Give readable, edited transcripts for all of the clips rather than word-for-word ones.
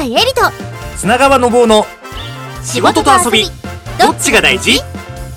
代エリと砂川信夫の仕事と遊びどっちが大事？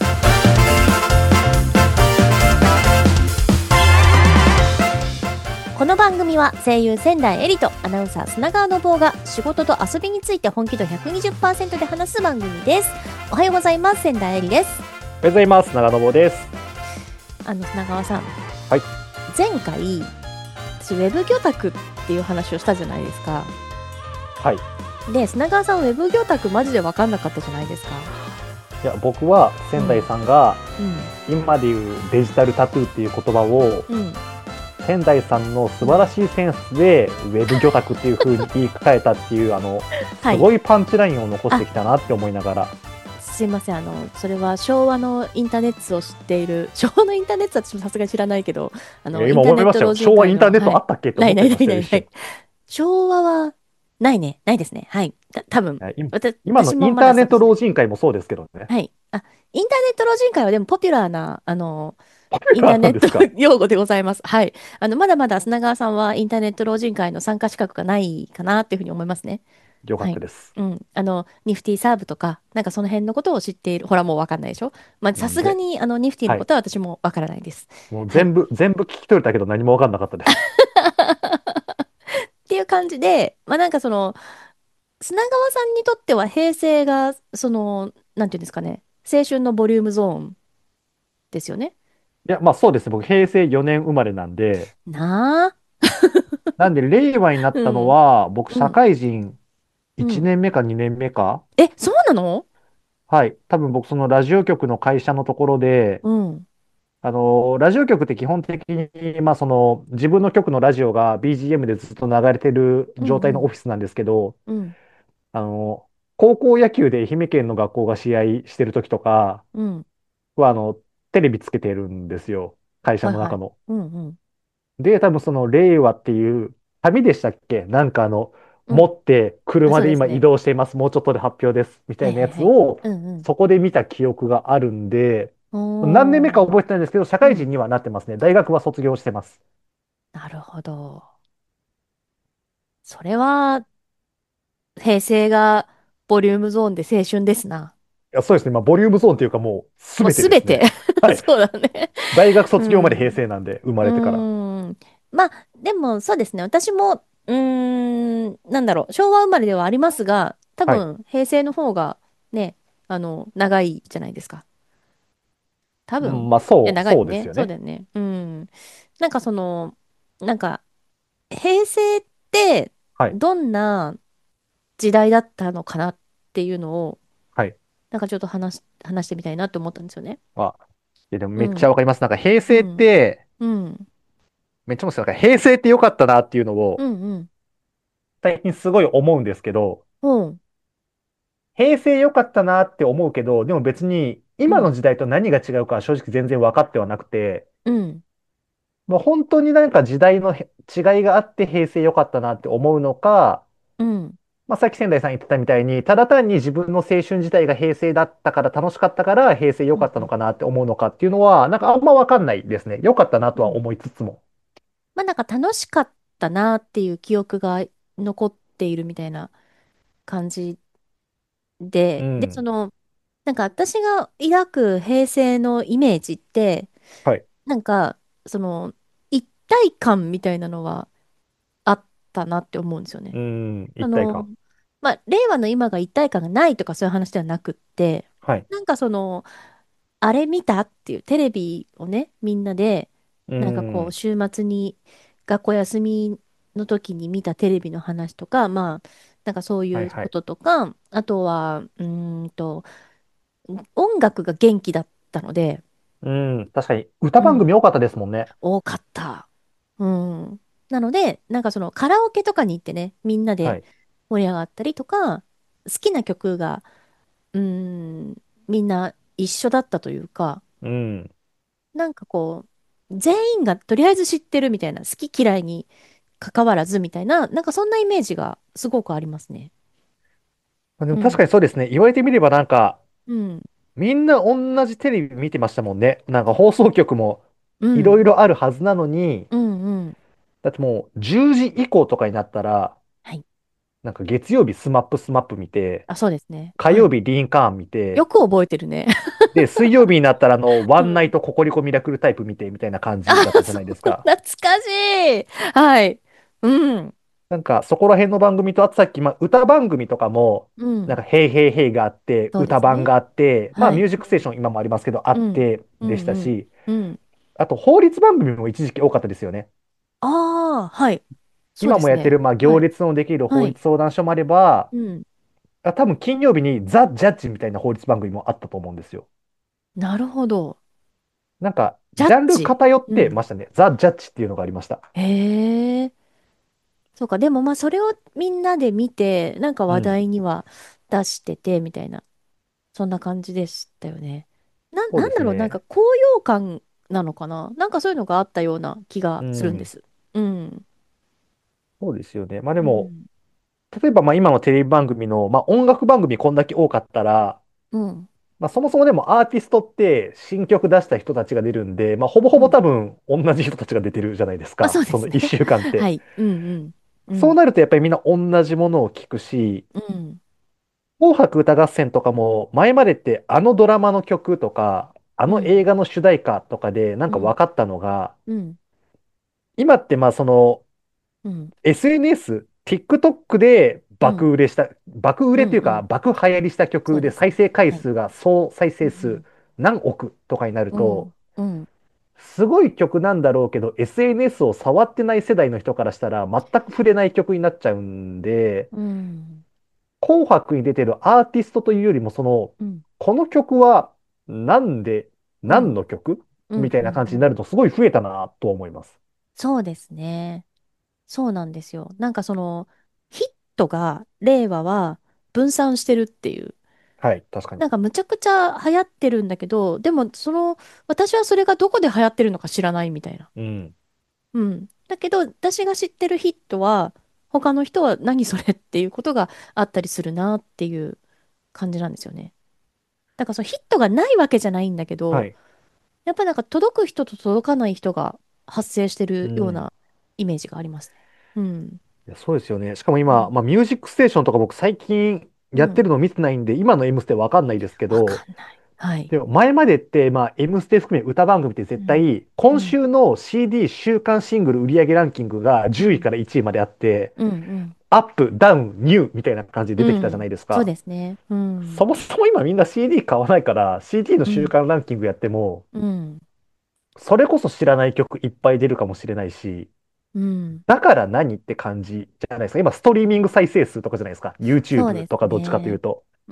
この番組は声優仙台エリとアナウンサー砂川信夫が仕事と遊びについて本気度 120% で話す番組です。おはようございます。仙台エリです。 おはようございます。長野坊です。 砂川さん、 はい。 前回私ウェブ魚拓っていう話をしたじゃないですか。 はい。 で、砂川さんウェブ魚拓マジで分かんなかったじゃないですか。 いや、僕は仙台さんが、今でいうデジタルタトゥーっていう言葉を、仙台さんの素晴らしいセンスでウェブ魚拓っていう風に言い換えたっていうすごいパンチラインを残してきたなって思いながら。 すいません、それは昭和のインターネットを知っている、昭和のインターネットは私もさすがに知らないけど、 今思いましたよ。昭和インターネットあったっけって思ってましたよ。 昭和はないね、ないですね。はい。多分今のインターネット老人会もそうですけどね。 はい。インターネット老人会はでもポピュラーな、インターネット用語でございます。はい。まだまだ砂川さんはインターネット老人会の参加資格がないかなっていうふうに思いますね。 よかったです。 はい。ニフティサーブとか、なんかその辺のことを知っている。ほら、もうわかんないでしょ。まあ、さすがに、ニフティのことは私もわからないです。 もう全部聞き取れたけど何もわかんなかったです。 っていう感じで、まあ、なんか砂川さんにとっては平成が、なんていうんですかね、青春のボリュームゾーンですよね。 いや、まあそうです。僕、平成4年生まれなんで、 なあ。 なんで、令和になったのは、僕、社会人1年目か2年目か。 そうなの？ はい。多分僕、そのラジオ局の会社のところで、ラジオ局って基本的に、まあ、自分の局のラジオが BGM でずっと流れてる状態のオフィスなんですけど、あの、高校野球で愛媛県の学校が試合してる時とかは、テレビつけてるんですよ。会社の中の。で、多分その令和っていう旅でしたっけなんか持って車で今移動しています。もうちょっとで発表です。みたいなやつをそこで見た記憶があるんで、何年目か覚えてないんですけど、社会人にはなってますね。大学は卒業してます。 なるほど。それは、平成がボリュームゾーンで青春ですな。 いや、そうですね。まあ、ボリュームゾーンっていうかもうすもうべてすべて。 ですね。はい。 そうだね。 大学卒業まで平成なんで、生まれてから。 まあ、でもそうですね。私も、なんだろう、昭和生まれではありますが、多はい。 分、平成の方がね、長いじゃないですか。多分。 うん、まあ、 いや、 そうです長いね。 よね。 そうだよね。なんかなんか、平成って、 はい。 どんな時代だったのかなっていうのを、 はい。 なんかちょっと話してみたいなって思ったんですよね。 あ、いや、でもめっちゃうん。 わかります。なんか平成っうん。 て、 うん。 めっちゃ思うんですよ。なんか平成って良かったなっていうのを、 うん。うん。 最近すごい思うんですけど、 うん。 平成良かったなって思うけど、でも別に今の時代と何が違うかは正直全然分かってはなくて、 うん。 まあ、本当になんか時代の違いがあって平成良かったなって思うのか、 うん。 まあ、さっき仙台さん言ってたみたいに、ただ単に自分の青春自体が平成だったから楽しかったから平成良うん。うん。 かったのかなって思うのかっていうのは、なんかあんま分かんないですね。良かったなとは思いつつも。 まあなんか楽しかったなっていう記憶が残っているみたいな感じで、 うん。 なんか私が抱く平成のイメージって、 はい。 なんか、一体感みたいなのはあったなって思うんですよね。 うん。 あの、 一体感。 まあ、令和の今が一体感がないとかそういう話ではなくって、 はい。 なんかあれ見たっていうテレビをね、みんなで、 うなんかこう、 ん。 週末に学校休みの時に見たテレビの話とか、まあ、なんかそういはいはい。 うこととか、あとは、音楽が元気だったので、 うん。確かに歌うん、 番組多かったですもんね。 多かった。うん。なので、なんかカラオケとかに行ってね、みんなではい。 盛り上がったりとか、好きな曲が、うーん、みんな一緒だったというか、 うん。 なんかこ全員がとりあえず知ってるみたいな、好き嫌いに関わらずみたいな、なんかそんなイメージがすごくありますね。 まあでも確うん。 かにそうですね。言われてみればなんか、 うん。 みんな同じテレビ見てましたもんね。なんか放送局もいろうん。 いろあるはずなのに、 うん。うん。 だってもう10時以降とかになったら、 はい。 なんか月曜日スマップスマップ見て、 あ、そうですね。 火はい。 曜日リンカーン見て、 よく覚えてるね。 で、水曜日になったらワンナイうん。 トココリコミラクルタイプ見てみたいな感じだっあ、 たじゃそう、 ないですか。 懐かしい。はい。うん。 なんかそこら辺の番組と、あとさっき、まあ、歌番組とかも、 うん。 なんか、ヘイヘイヘイがあって、 そうですね。 歌番があって、まあ、 はい。 ミュージックステーション今もありますけど、あうん。 ってうん。 でしたうん。 し、 うん。 あと、法律番組も一時期多かったですよね。 ああ、はい。そうですね。 今もやってる、まあ、行はい。 列のできるはい。 法律相談所もあれば、 うん。 多分金曜日にザ・ジャッジみたいな法律番組もあったと思うんですよ。 なるほど。 なんか、 ジャジャンルッジ。 偏っうん。 てましたね。ザ・ジャッジっていうのがありました。 へえ。そうか。でもまあ、それをみんなで見て、なんか話うん。 題には出してて、みたいな。そんな感じでしたよね。 そうなんだろう、なんかですね。 高揚感なのかな、なんかそういうのがあったような気がするんでうん。 す。うん。 そうですよね。まあでも、 うん。 例えばまあ今のテレビ番組の、まあ音楽番組こんだけ多かったら、 うん。 まあそもそもでもアーティストって新曲出した人たちが出るんで、まあほぼほぼうん。 多分同じ人たちが出てるじゃないですまあ、 か。そのそうですね。 一週間って。 はい。うんうん。うそうん。 なるとやっぱりみんな同じものを聞くし、 うん。 紅白歌合戦とかも前までってあのドラマの曲とか、あのうん。 映画の主題歌とかでなんうん。 か分かったのが、 うん。 今ってまあそのうん。 SNS、TikTok でうん。 爆売うん。 れというかうん。 爆流行りした曲でそうですね。 再生回はい。 数が総再生数うん。 何億とかになるうん。 と、 うん。 すごい曲なんだろうけど、SNS を触ってない世代の人からしたら全く触れない曲になっちゃうんで、 うん。 紅白に出てるアーティストというよりも、 うん。 この曲はなんで、 うん。 何の曲うん。 みたいなうん。うん。 感じになるとすごい増えたなと思います。 そうですね。そうなんですよ。なんかその、ヒットが、令和は分散してるっていう。 はい、確かに。 なんかむちゃくちゃ流行ってるんだけど、でも私はそれがどこで流行ってるのか知らないみたいな。 うん。 うん。だけど、私が知ってるヒットは、他の人は何それっていうことがあったりするなっていう感じなんですよね。だからそのヒットがないわけじゃないんだけど、 はい。 やっぱなんか届く人と届かない人が発生してうん。 るようなイメージがありますね。うん。 いや、そうですよね。しかも今、 うん。 まあ、ミュージックステーションとか僕最近うん。 やってるの見てないんで、今の M ステわかんないですけわかど、 んない。はい。 でも前までって、まあ、M ステ含め歌番組ってうん。 絶対、今うん。 週の CD 週間シングル売上ランキングが10位うん。 から1位まであって、 うん。うん。 アップ、ダウン、ニューみたいな感じで出てきたじゃなうん。そういですか。 ですね。うん。 そもそも今みんな CD 買わないから、CD のうん。 週間ランキングやっても、 うん。 それこそ知らない曲いっぱい出るかもしれないし、 うん。 だから何って感じじゃないですか。今、ストリーミング再生数とかじゃないですか。 そう YouTube ですとかどっちかというね。 と。 うん。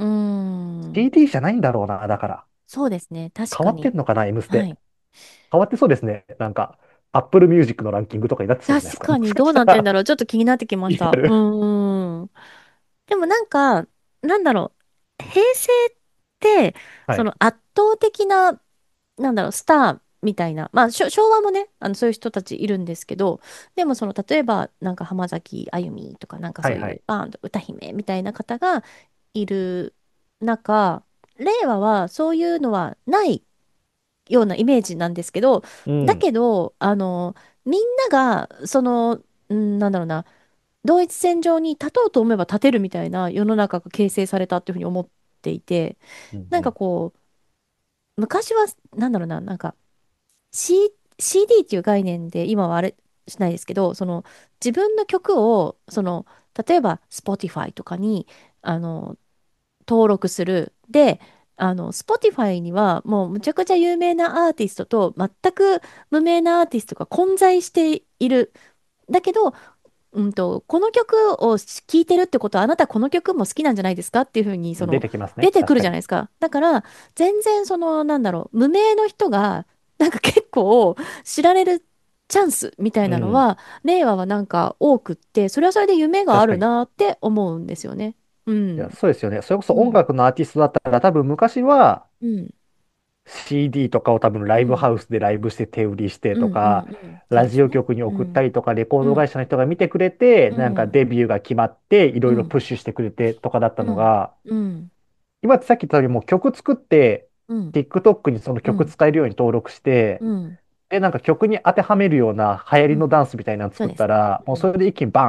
CD じゃないんだろうな。だから。 そうですね。確変わってかに。 んのかな、M ステ。 はい。 変わってそうですね。なんか、Apple Music のランキングとかになってそうじゃないですか。もし確かに、どうかしたら、 なってんだろう。ちょっと気になってきました。う気になる。 ん。でもなんか、なんだろう。平成って、 はい。 その圧倒的な、なんだろう、スターみたいな。まあ、昭和もね、そういう人たちいるんですけど、でも例えば、なんか浜崎あゆみとか、なんかそういうはいはい。 バーンと歌姫みたいな方がいる中、令和はそういうのはないようなイメージなんですけど、だうん。 けど、みんなが、なんだろうな、同一線上に立とうと思えば立てるみたいな世の中が形成されたっていうふうに思っていて、なんかうんうん。 こう、昔は、なんだろうな、なんか、CD っていう概念で今はあれしないですけど、自分の曲を、例えば Spotify とかに、あの、登録する。で、Spotify にはもうむちゃくちゃ有名なアーティストと全く無名なアーティストが混在している。だけど、この曲を聴いてるってことは、あなたこの曲も好きなんじゃないですかっていうふうに、 出てきますね。 出てくる確かに。 じゃないですか。だから、全然なんだろう、無名の人が、なんか結構知られるチャンスみたいうん。 なのは、令和はなんか多くって、それはそれで夢があ確かに。 るなって思うんですよね。ういや、 ん。 そうですよね。それこそうん。 音楽のアーティストだったら多分昔はうん。 CD とかを多分ライブうん。 ハウスでライブして手売りしてうん。うとか、 ん。うん。そうラですね。 ジオ局に送ったうん。 りとか、レコーうん。 ド会社の人が見てくれて、なんかうん。 デビューが決まって、いろいろうん。 プッシュしてくれてとかだったうん。 のが、 うん。 今ってさっき言ったようにもう曲作って、 うん。 TikTok にそのうん。 曲使えるように登録して、 うん。 で、なんか曲に当てはめるような流行りのうん。 ダンスみたいなの作っそうですね。 たら、もううん。 それで一気にバン。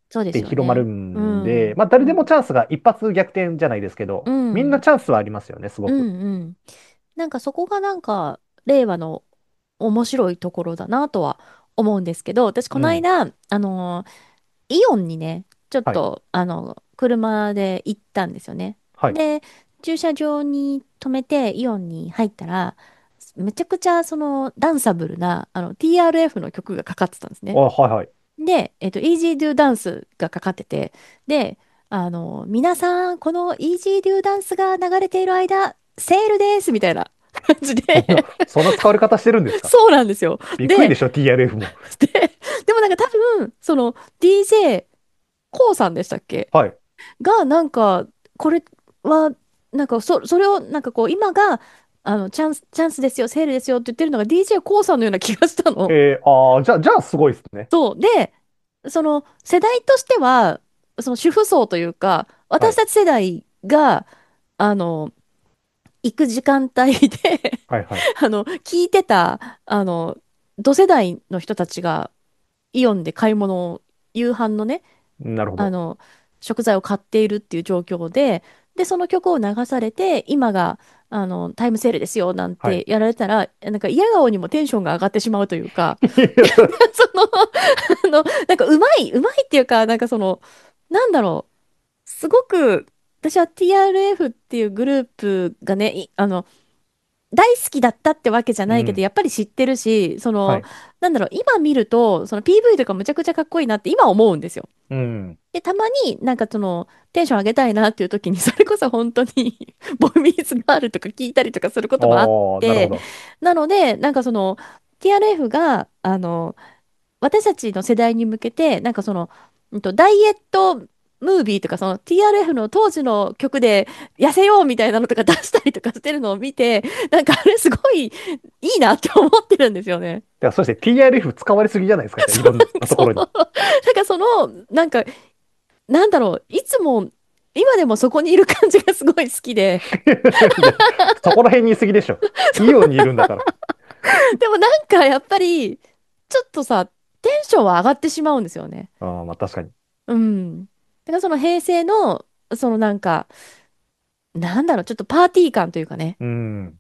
そうでて広まるすよね。うんで、 ん。 まあ誰うん。 でもチャンスが一発逆転じゃないですけど、 うみんなん。 チャンスはありますよね、すごうく。 ん。うん。なんかそこがなんか、令和の面白いところだなとは思うんですけど、私こうん。 の間、イオンにね、ちょっはい。 と、車で行ったんですよね。 はい。 で、駐車場に止めてイオンに入ったら、めちゃくちゃそのダンサブルなTRF の曲がかかってたんですあ、 ね。 はいはい。 で、Easy Do Dance がかかってて、で、皆さん、この Easy Do Dance が流れている間、セールですみたいな感じそんな、 でそんな使われ方してるんですか？ そうなんですよ。で、 びっくりでしょ、TRF も。 で、でもなんか多分、その DJ コウさんでしたっけはい。 が、なんか、これは、なんかそれを、なんかこう、今が、チャンスですよ、セールですよって言ってるのが DJ コウさんのような気がしたの。 じゃあすごいですね。 そう。で、その世代としては、その主婦層というか、 はい。 私たち世代が、あの、行く時間帯ではいはい。 聞いてた、同世代の人たちが、イオンで買い物を、夕飯のね、 なるほど。 あの、食材を買っているっていう状況で、で、その曲を流されて、今が、タイムセールですよ、なんはい。 てやられたら、なんか嫌顔にもテンションが上がってしまうというか、その、なんかうまいっていうか、なんかその、なんだろう、すごく、私は TRF っていうグループがね、大好きだったってわけじゃないけど、 うん。 やっぱり知ってるし、 はい。 なんだろう、今見ると、その PV とかむちゃくちゃかっこいいなって今思うんですよ。 うん。 で、たまになんかその、テンション上げたいなっていう時に、それこそ本当にボーイミーズガールとか聞いたりとかすることもあっおー、なるほて、 ど。 なので、なんかその、TRF が、私たちの世代に向けて、なんかその、ダイエットムービーとか、その TRF の当時の曲で痩せようみたいなのとか出したりとかしてるのを見て、なんかあれすごいいいなって思ってるんですよね。 では、そして TRF 使われすぎじゃないですか、じゃあ、いろんなところに。 そう。なんかその、なんか、なんだろう、いつも、今でもそこにいる感じがすごい好きで、 でそこら辺にいすぎでしょ。イオンにいるんだから。 でもなんかやっぱり、ちょっとさ、テンションは上がってしまうんですよね。 まあ確かに。 うん。だからその平成の、そのなんか、なんだろう、ちょっとパーティー感というかね。 うん。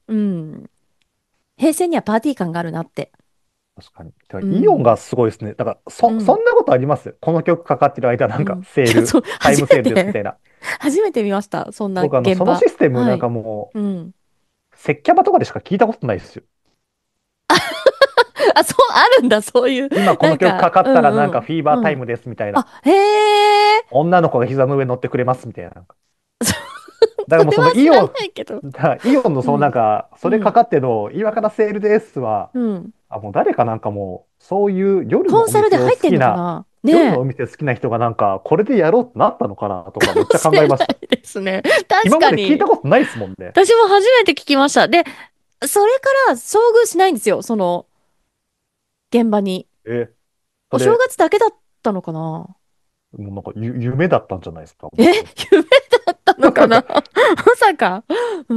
うん。平成にはパーティー感があるなって。 確かに。てかうん。 イオンがすごいですね。だから、そうん。 んなことあります？この曲かかってる間、なんかうん。 セーいや、 ル、 そう、初タイムセールですみためていな。 初めて見ました。そんな僕、その現場。 システムなんはい。 かもうん。 う、接キャバとかでしか聞いたことないですよ。 あ、そう、あるんだ、そういう。 今この曲なんか、 かかったらなんうんうん。 かフィーバーうん。 タイムですみたいな。 あ、へえ。 女の子が膝の上に乗ってくれますみたいな。だからもうそれは知らなそのイオン、 いけど。 イオンのそのなんうん。 か、そうん。 れかかっての、今からセールですは、 うん。 もう誰かなんかもう、そういう夜のコンサルでお店を入ってん好きな、 のかなね夜のおえ。 店好きな人がなんか、これでやろうってなったのかなとかめっちゃ知れな考えました。 いですね。確今まで聞いたかに。 ことないですもんね。 私も初めて聞きました。で、それから遭遇しないんですよ。その現場に。 え、そお正れ、 月だけだったのかなもうなんか夢だったんじゃないですか、 え、 もしかして。 夢だったのかななんかまさか。うん。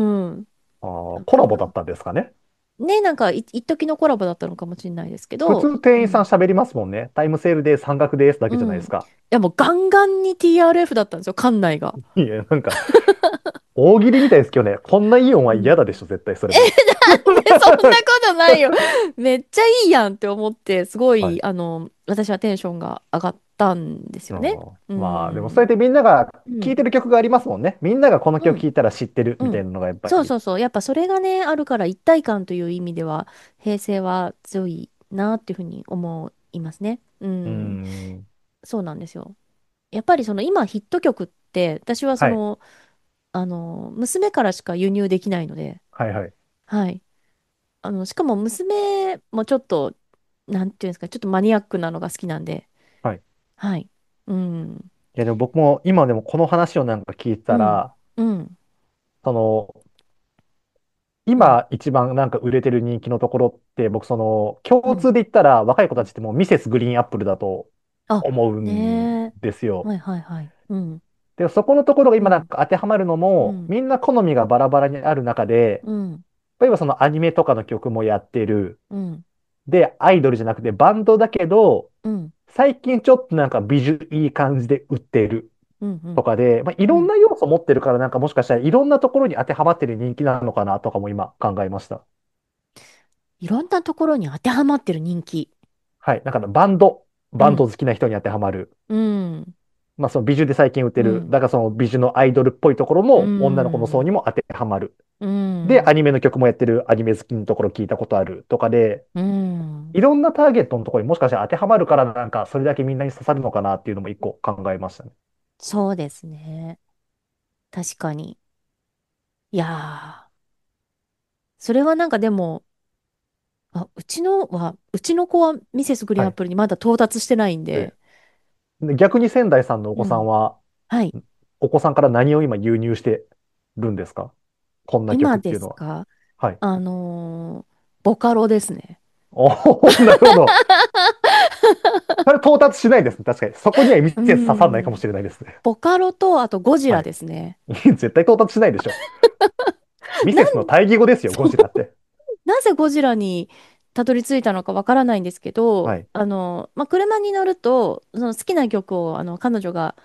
なんコラボだっか、 たんですかね。 ね、なんか一時のコラボだったのかもしれないですけど、 普通店員さんうん。 喋りますもんね。タイムセールです、半額ですだけじゃないうん。いですか。 や、もうガンガンに TRF だったんですよ、館内が。 いや、なんか、大喜利みたいですけどね。こんなイオンはうん。 嫌だでしょ、絶対それも。 なんでそんなことないよ。めっちゃいいやんって思って、すごい、 はい。 私はテンションが上がったんですよね。うまあ、でもそうやっん。 てみんなが聴いうん。 てる曲がありますもんね。みんながこのうん。 曲聴いたら知ってるうん。 みたいなのがやっぱり。 そうそうそう。やっぱそれがね、あるから一体感という意味では、平成は強いなっていうふうに思いますね。ううーん。 ん。 そうなんですよ。やっぱりその今ヒット曲って、私はそはい。 の、娘からしか輸入できないので、 はいはい。 はい。しかも娘もちょっと、なんていうんですか、ちょっとマニアックなのが好きなんで、 はい。いはい。うん。 やでも僕も今でもこの話をなんか聞いてうん。 たら、 うん。 その、 うん。 今一番なんか売れてる人気のところって、僕その、共うん。 通で言ったら若い子うんたちってもうミセスグリーンアップルだとあ、 思うんねえ。 ですよ。 はいはいはい。うん。 で、そこのところが今なんうん。 か当てはまるのも、 うん。 みんな好みがバラバラにある中で、 うん。 例えばそのアニメとかの曲もやってる。 うん。 で、アイドルじゃなくてバンドだけど、 うん。 最近ちょっとなんか美術いい感じで売ってるとかで、いろんな要素持ってるからなんかもしかしたらいろんなところに当てはまってる人気なのかなとかも今考えました。 いろんなところに当てはまってる人気。 はい。なんかバンドうん。 好きな人に当てはまる。 うん。 その美術で最近売ってる。 うん。 だからその美術のアイドルっぽいところうの女の子の層ん。 にも当てはまる。 うで、アん。 ニメの曲もやってるアニメ好きのところ聞いたことあるとかで、 うん。 いろんなターゲットのところにもしかしたら当てはまるからなんかそれだけみんなに刺さるのかなっていうのも一個考えましたね。 そうですね。確かに。いやー、それはなんかでも、うちの子はミセスグリーンはい。 アップルにまだ到達してないんで、 で、 で逆に仙台さんのお子さんうん。 は、 はい。 お子さんから何を今輸入してるんですか？こんな曲今っていうのは。 ですか？ はい。 ボカロですね。 おお、なるほど。それ到達しないですね。確かに。そこにはミセうス刺さらないかもん。 しれないですね。 ボカロと、あとゴジラはい。 ですね。 絶対到達しないでしょ。ミなセスの対義語ですよ、ゴジラって。 なぜゴジラにたどり着いたのかわからないんですけど、 はい。 車に乗ると、その好きな曲を彼女が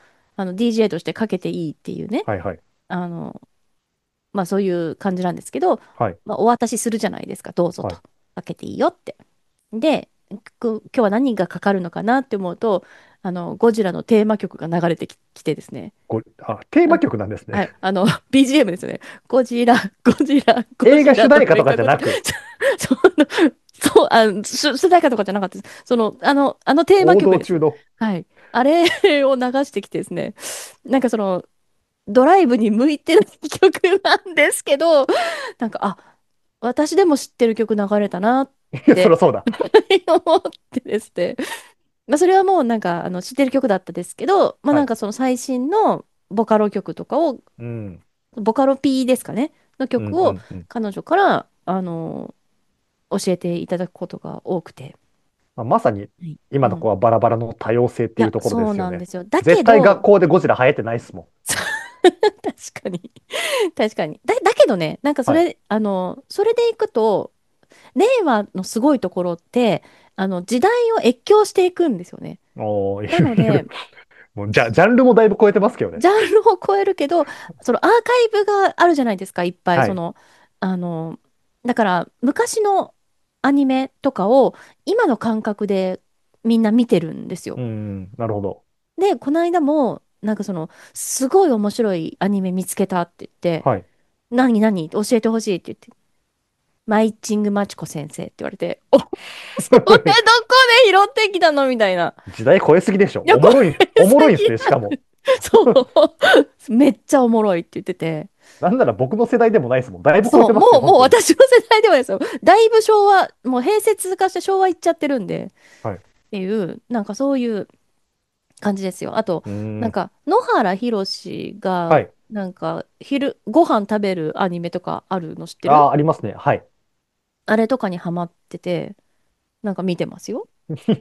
DJ としてかけていいっていうね、 はい、はい。 あの、そういう感じなんですけど、 はい。 お渡しするじゃないですか、どうぞと。 はい。 かけていいよって。で、今日は何がかかるのかなって思うと、ゴジラのテーマ曲が流れてきてですね。 テーマあ、 曲なんですね。 はい、BGM ですよね。ゴジラ、ゴジラ、ゴ映画主ジラとか題歌とか言ったゴジラ。 じゃなく、 そそう、主題歌とかじゃなかったです。あのテーマ王曲ですね。 道中の。 はい。あれを流してきてですね。なんかドライブに向いてない曲なんですけど、なんか、私でも知ってる曲流れたなっいや、そりゃてそうだ。 思ってですね。それはもうなんか、知ってる曲だったですけど、なんはい。 かその最新のボカロ曲とかを、 うん。 ボカロ P ですかね、のうん、 曲をうん、うん。 彼女から、教えていただくことが多くて。 まさに、 はい。うん。 今の子はバラバラの多様性っいや、 ていうところでそうすよね。 なんですよ。だ絶対学けど、 校でゴジラ流行ってないっすもん。 確かに。確かに。だけどね、なんかはい。 それでいくと、令和のすごいところって、時代を越境していくんですよね。 おなので、 ーもうジャンルもだいぶ超えてますけどね。 ジャンルを超えるけど、そのアーカイブがあるじゃないですか、いっぱい。 はい。 あの、だから昔のアニメとかを今の感覚でみんな見てるんですよ。 うん、なるほど。 で、この間も、なんかすごい面白いアニメ見つけたって言って、 はい。 何教えてほしいって言って、マイチングマチコ先生って言われて、それどこで拾ってきたのみたいな。 時代超えすぎでしょ。 いや、これおもろいんすね、しかも。 すぎ。そう。めっちゃおもろいって言ってて。 なんなら僕の世代でもないですもん。だいぶ超えそう、 てますよ、 もう本当に。 私の世代ではですよ。だいぶ昭和、もう平成通過して昭和行っちゃってるんで、っはい。 ていう、なんかそういう感じですよ。あと、 うーん。 なんか、野原ひろしが、 はい。 なんか、ご飯食べるアニメとかあるの知ってる？ ああ、ありますね。はい。 あれとかにハマってて、なんか見てますよ。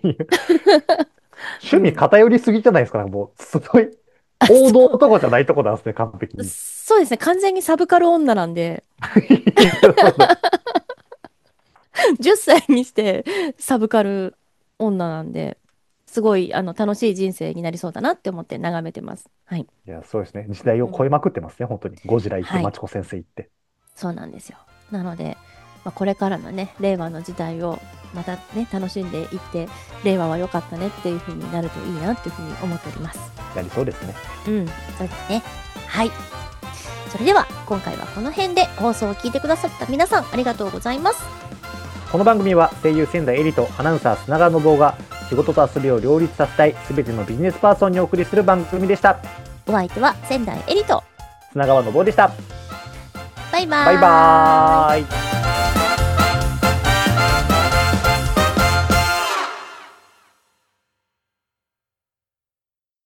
趣味うん。 偏りすぎじゃないですか。もう、すごい、 あ、 王道そとかじゃないとこなんですね、完璧う。 に。 そうですね。完全にサブカル女なんで、 なるほど。 10歳にしてサブカル女なんで、すごい楽しい人生になりそうだなって思って眺めてます。はい。 いや、そうですね。時代を超えうん。 まくってますね、本当に。ゴジラ行って、 はい。 マチコ先生行って。 そうなんですよ。なので、これからのね、令和の時代をまたね、楽しんでいって、令和は良かったねっていう風になるといいなっていう風に思っております。 やりそうですね。 うん、そうですね。はい。それでは、今回はこの辺で放送を聞いてくださった皆さん、ありがとうございます。 この番組は声優仙台エリとアナウンサー砂川信夫が仕事と遊びを両立させたい全てのビジネスパーソンにお送りする番組でした。 お相手は仙台エリと、 砂川信夫でした。 バイババイバーイ。 ーイ。